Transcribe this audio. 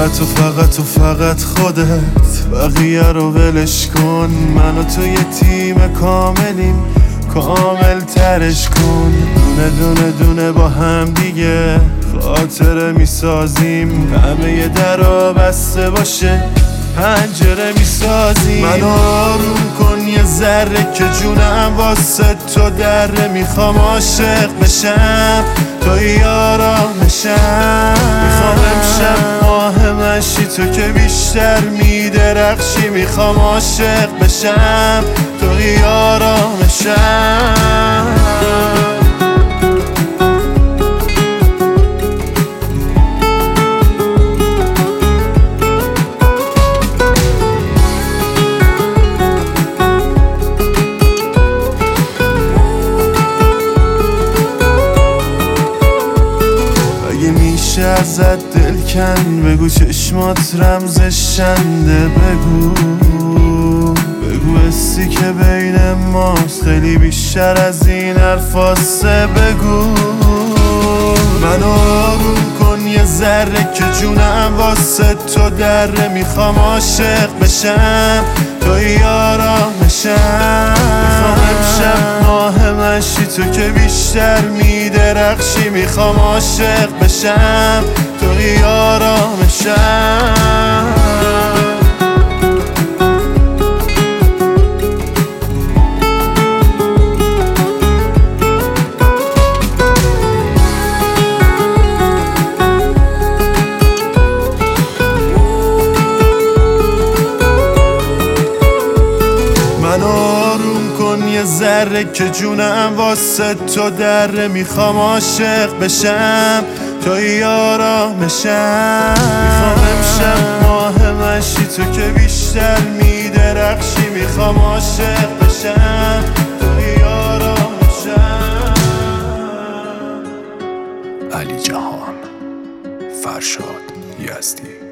فقط و فقط خودت، بقیه رو ولش کن. من و تو یه تیم کاملیم، کامل ترش کن. دونه دونه دونه با هم دیگه خاطره میسازیم. همه یه درا بسته باشه پنجره میسازیم. منو آروم کن یه ذره که جونم واسه تو دره. میخوام عاشق بشم توی آرامشم. میخوام امشب ماه مشی تو که بیشتر میدرخشی. میخوام عاشق بشم توی آرامشم. میشه ازت دل کن، بگو چشمات رمزشنده. بگو حسی که بین ماست خیلی بیشتر از این حرفاسته. بگو منو آروم کن یه ذره که جونم واسه تو دره. میخوام عاشق بشم توی آرامشم. میخوام امشب ماه مشی تو که بیشتر میدرخشی. میخوام عاشق بشم توی آرامشم. یه ذره که جونم واسه تو دره. میخوام عاشق بشم توی آرامشم. میخوام امشب ماه مشی تو که بیشتر میدرخشی. میخوام عاشق بشم توی آرامشم. علی جهان، فرشاد یزدی.